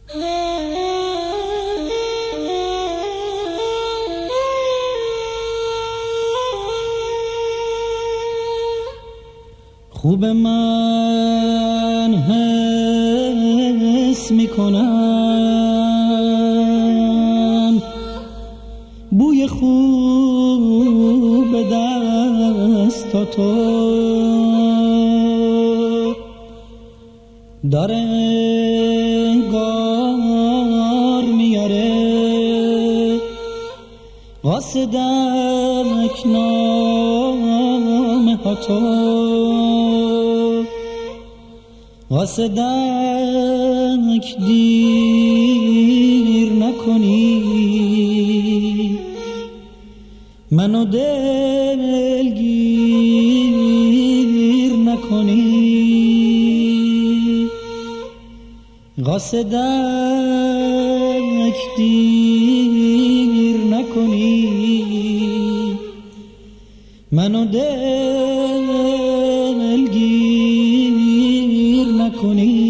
خوب من حس میکنم بوی خوب دستاتو داره انگار میاره قاصدک نامه ها تو قاصدک دیر نکنی منو دلگیر نکنی قاصدک دیر نکنی منو دلگیر نکنی.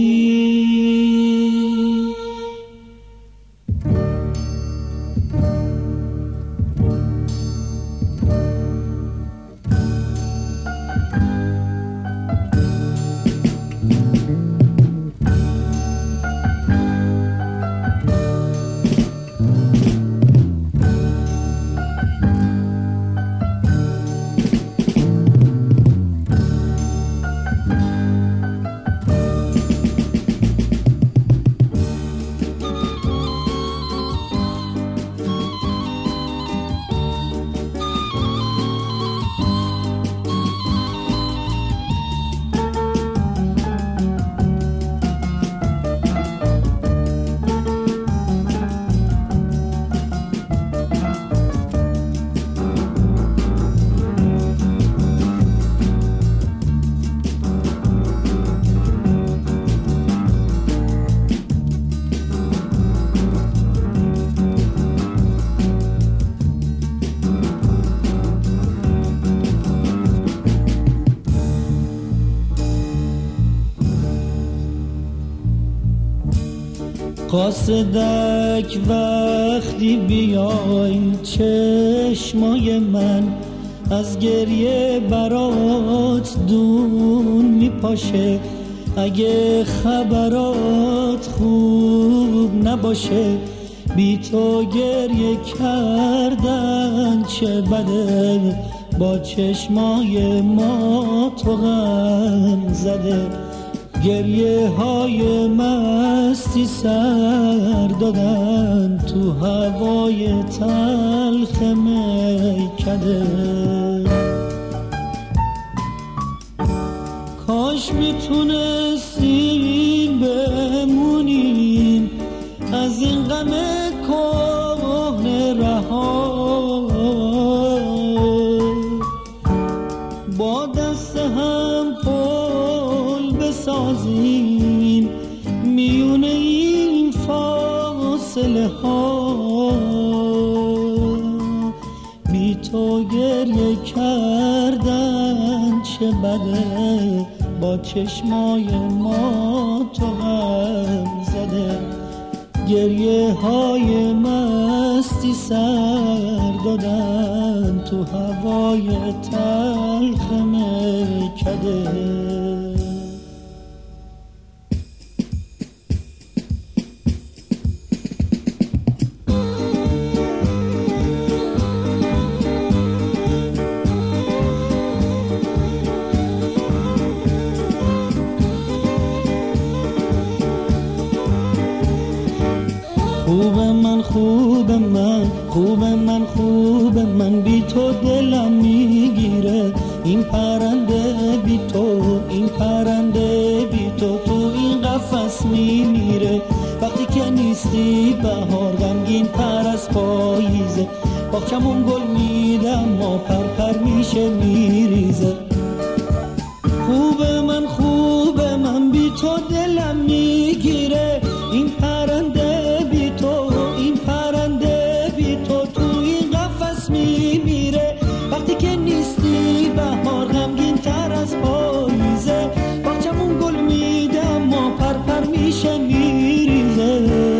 قاصدک وقتی بیای چشمای من از گریه برات دون میپاشه اگه خبرات خوب نباشه بی تو گریه کردن چه بده با چشمای ما تو غم زده گریه های مستی سر دادن تو هوای تلخ میکده کاش میتونستیم بمونیم از این غم کهنه رها با دست هم پل بسازیم میونه این فاصله ها بی تو گریه کردن چه بده با چشمای ما تو هم زده گریه های مستی سر دادن تو هوای تلخ میکده خوب من بی تو دلم میگیره این پرنده بی تو تو این قفس میمیره وقتی که نیستی بهار غمگین تر از پاییزه باغچمون گل میدم ما پر میشه میریزه خوب من بی تو دلم میگیره این پرنده بی تو تو این قفس میمیره وقتی که نیستی بهار غمگین تر از پاییزه باغچمون گل میدم ما پر میشه میریزه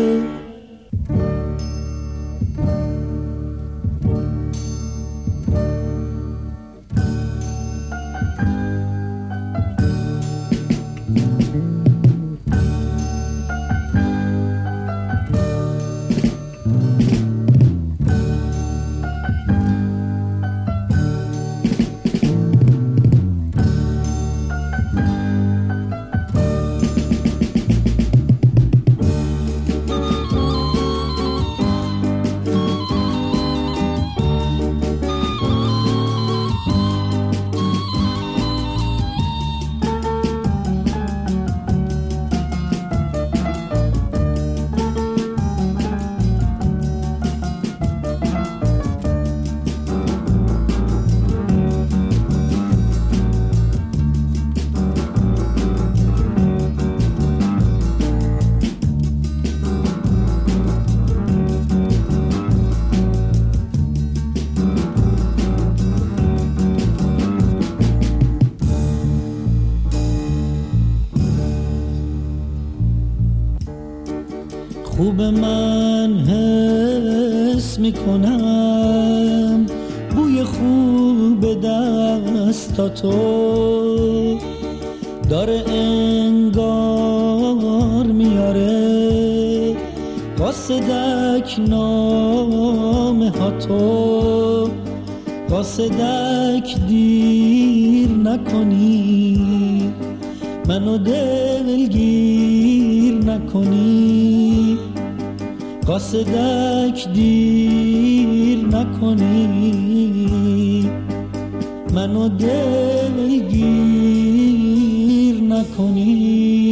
خوب من حس میکنم بوی خوب دستاتو داره انگار میاره قاصدک نامه ها تو قاصدک دیر نکنی منو دلگیر نکنی قاصدک دیر نکنی منو دلگیر نکنی